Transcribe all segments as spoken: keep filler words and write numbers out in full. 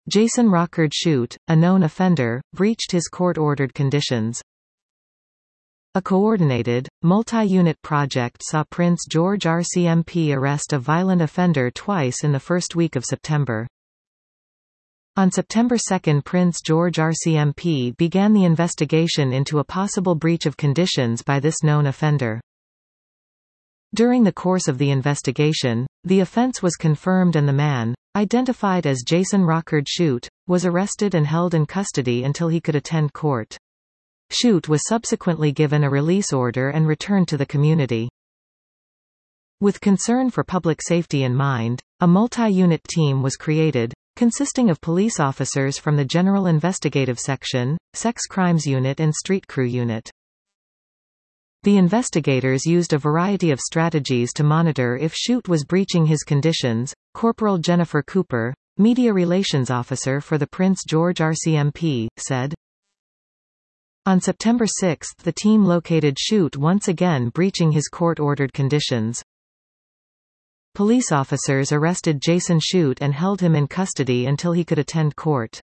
Jason Rockard Shute, a known offender, breached his court-ordered conditions. A coordinated, multi-unit project saw Prince George R C M P arrest a violent offender twice in the first week of September. On September second, Prince George R C M P began the investigation into a possible breach of conditions by this known offender. During the course of the investigation, the offense was confirmed and the man, identified as Jason Rockard Shute, was arrested and held in custody until he could attend court. Shute was subsequently given a release order and returned to the community. With concern for public safety in mind, a multi-unit team was created, consisting of police officers from the General Investigative Section, Sex Crimes Unit and Street Crew Unit. The investigators used a variety of strategies to monitor if Shute was breaching his conditions. Corporal Jennifer Cooper, Media Relations Officer for the Prince George R C M P, said, "On September sixth, the team located Shute once again breaching his court-ordered conditions. Police officers arrested Jason Shute and held him in custody until he could attend court."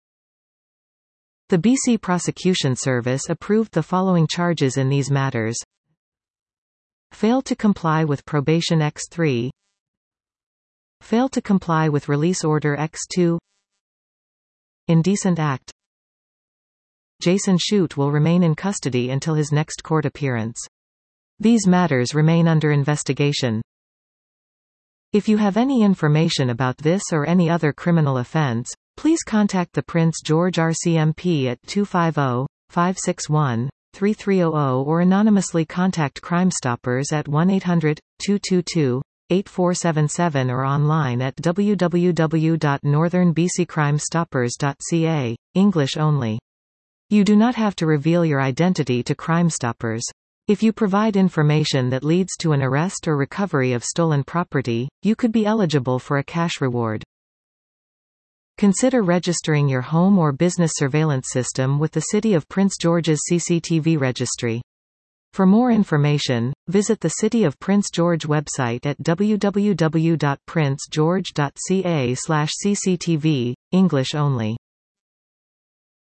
The B C Prosecution Service approved the following charges in these matters: failed to comply with Probation X three, failed to comply with Release Order X two, indecent act. Jason Shute will remain in custody until his next court appearance. These matters remain under investigation. If you have any information about this or any other criminal offense, please contact the Prince George R C M P at two five zero, five six one, three three zero zero or anonymously contact Crime Stoppers at one eight hundred, two two two, eight four seven seven or online at w w w dot northern b c crime stoppers dot c a, English only. You do not have to reveal your identity to Crime Stoppers. If you provide information that leads to an arrest or recovery of stolen property, you could be eligible for a cash reward. Consider registering your home or business surveillance system with the City of Prince George's C C T V registry. For more information, visit the City of Prince George website at w w w dot prince george dot c a slash c c t v, English only.